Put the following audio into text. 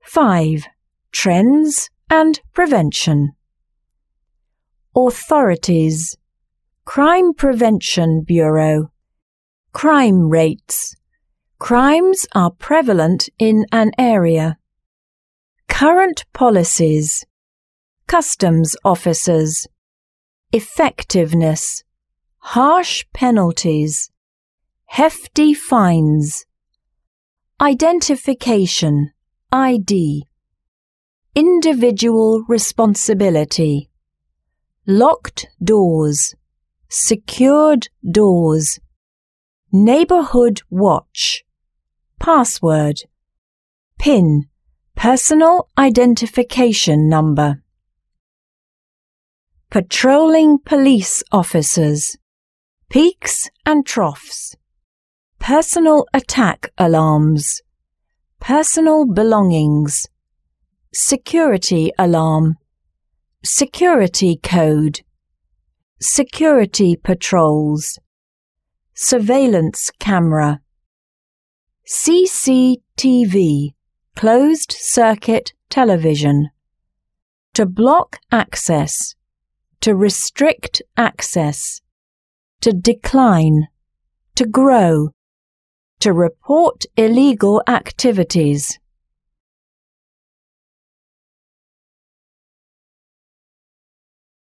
5. Trends and prevention. Authorities: Crime Prevention Bureau. Crime rates: crimes are prevalent in an area. Current policies: customs officers. Effectiveness: harsh penalties, hefty fines. Identification, ID. Individual responsibility. Locked doors, secured doors. Neighborhood watch. Password. PIN, personal identification number. Patrolling police officers. Peaks and troughs. Personal attack alarms. Personal belongings. Security alarm. Security code. Security patrols. Surveillance camera. CCTV, closed circuit television. To block access. To restrict access. To decline. To grow. To report illegal activities.